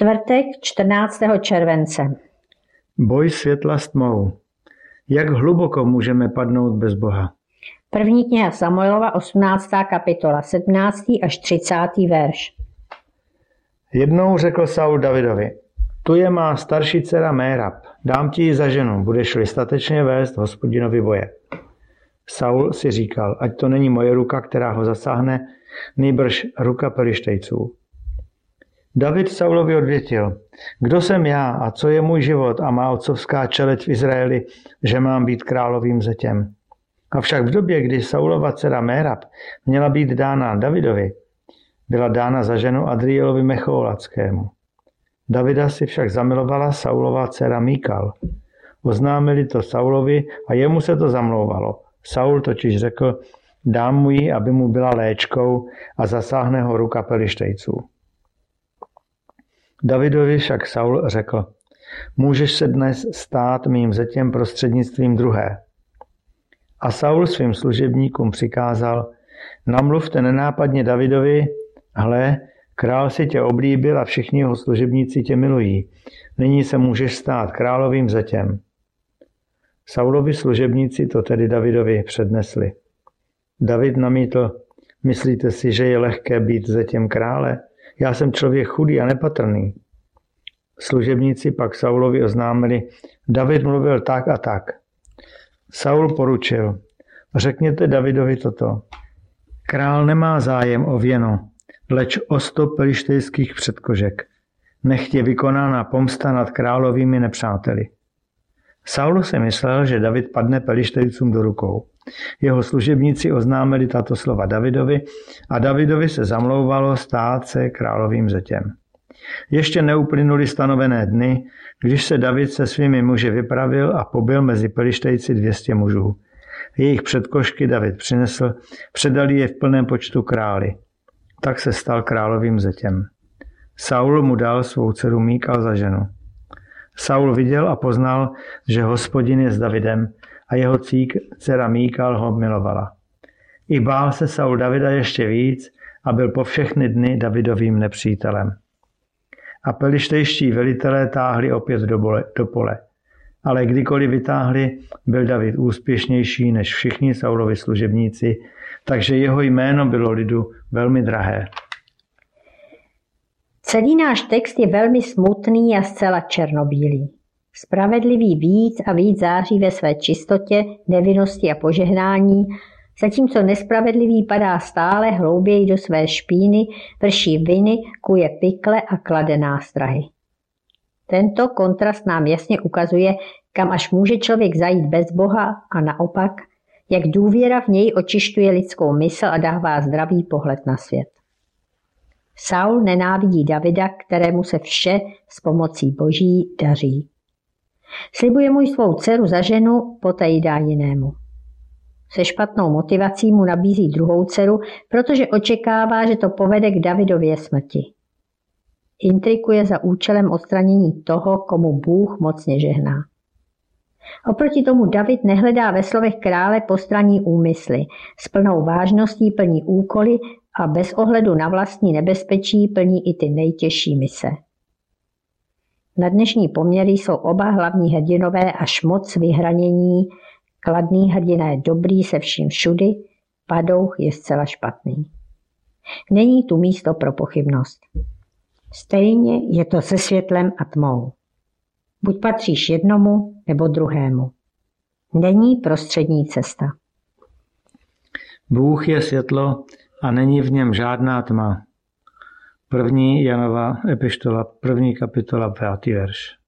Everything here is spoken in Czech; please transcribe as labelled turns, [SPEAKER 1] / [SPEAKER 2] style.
[SPEAKER 1] Čtvrtek 14. července.
[SPEAKER 2] Boj světla s tmou. Jak hluboko můžeme padnout bez Boha?
[SPEAKER 1] První kniha Samuelova, 18. kapitola, 17. až 30. verš.
[SPEAKER 2] Jednou řekl Saul Davidovi: tu je má starší dcera Mérab, dám ti ji za ženu, budeš-li statečně vést Hospodinovi boje. Saul si říkal, ať to není moje ruka, která ho zasáhne, nýbrž ruka Pelištejců. David Saulovi odvětil: kdo jsem já a co je můj život a má otcovská čeleď v Izraeli, že mám být královým zetěm? Avšak v době, kdy Saulova dcera Mérab měla být dána Davidovi, byla dána za ženu Adrielovi Mechoolackému. Davida si však zamilovala Saulova dcera Míkal. Oznámili to Saulovi a jemu se to zamlouvalo. Saul totiž řekl, dám mu ji, aby mu byla léčkou a zasáhne ho ruka Pelištejců. Davidovi však Saul řekl, můžeš se dnes stát mým zetěm prostřednictvím druhé. A Saul svým služebníkům přikázal, namluvte nenápadně Davidovi, hle, král si tě oblíbil a všichni jeho služebníci tě milují. Nyní se můžeš stát královým zetěm. Saulovi služebníci to tedy Davidovi přednesli. David namítl, myslíte si, že je lehké být zetěm krále? Já jsem člověk chudý a nepatrný. Služebníci pak Saulovi oznámili, David mluvil tak a tak. Saul poručil, řekněte Davidovi toto. Král nemá zájem o věno, leč o 100 pelištejských předkožek. Nechť je vykonána pomsta nad královými nepřáteli. Saul si myslel, že David padne Pelištejcům do rukou. Jeho služebníci oznámili tato slova Davidovi a Davidovi se zamlouvalo stát se královým zetěm. Ještě neuplynuly stanovené dny, když se David se svými muži vypravil a pobyl mezi Pelištejci 200 mužů. Jejich předkošky David přinesl, předali je v plném počtu králi. Tak se stal královým zetěm. Saul mu dal svou dceru Míkal za ženu. Saul viděl a poznal, že Hospodin je s Davidem a jeho dcera Míkal ho milovala. I bál se Saul Davida ještě víc a byl po všechny dny Davidovým nepřítelem. A pelištejští velitelé táhli opět do pole. Ale kdykoliv vytáhli, byl David úspěšnější než všichni Saulovi služebníci, takže jeho jméno bylo lidu velmi drahé.
[SPEAKER 1] Celý náš text je velmi smutný a zcela černobílý. Spravedlivý víc a víc září ve své čistotě, nevinnosti a požehnání, zatímco nespravedlivý padá stále hlouběji do své špíny, vrší viny, kuje pikle a klade nástrahy. Tento kontrast nám jasně ukazuje, kam až může člověk zajít bez Boha a naopak, jak důvěra v něj očišťuje lidskou mysl a dává zdravý pohled na svět. Saul nenávidí Davida, kterému se vše s pomocí Boží daří. Slibuje mu svou dceru za ženu, poté ji dá jinému. Se špatnou motivací mu nabízí druhou dceru, protože očekává, že to povede k Davidově smrti. Intrikuje za účelem odstranění toho, komu Bůh mocně žehná. Oproti tomu David nehledá ve slovech krále postranní úmysly, s plnou vážností plní úkoly a bez ohledu na vlastní nebezpečí plní i ty nejtěžší mise. Na dnešní poměry jsou oba hlavní hrdinové až moc vyhranění, kladný hrdina je dobrý se vším všudy, padouch je zcela špatný. Není tu místo pro pochybnost. Stejně je to se světlem a tmou. Buď patříš jednomu nebo druhému. Není prostřední cesta.
[SPEAKER 2] Bůh je světlo a není v něm žádná tma. 1. Janova epištola, 1. kapitola, 5. verš.